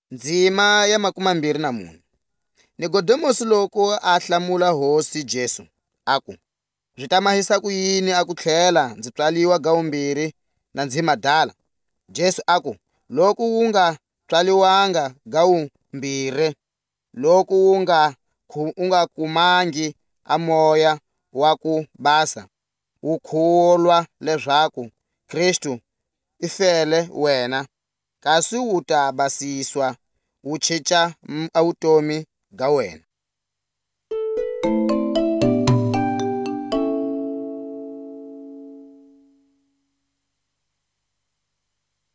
Ndzima ya 24. Nicodemus loko a hlamula Hosi Jesu, aku, "Byi ta mahisa ku yini aku tlhela ndzi tswaliwa gavumbirhi na ndzima dala?" Jesu aku, "Loko wu nga tswaliwanga gavumbirhi, loko u nga kumangi a Moya wa ku basa, wu kholwa leswaku Kristu i fele wena, kasi wu ta basiswa wu cinca a vutomi bya wena."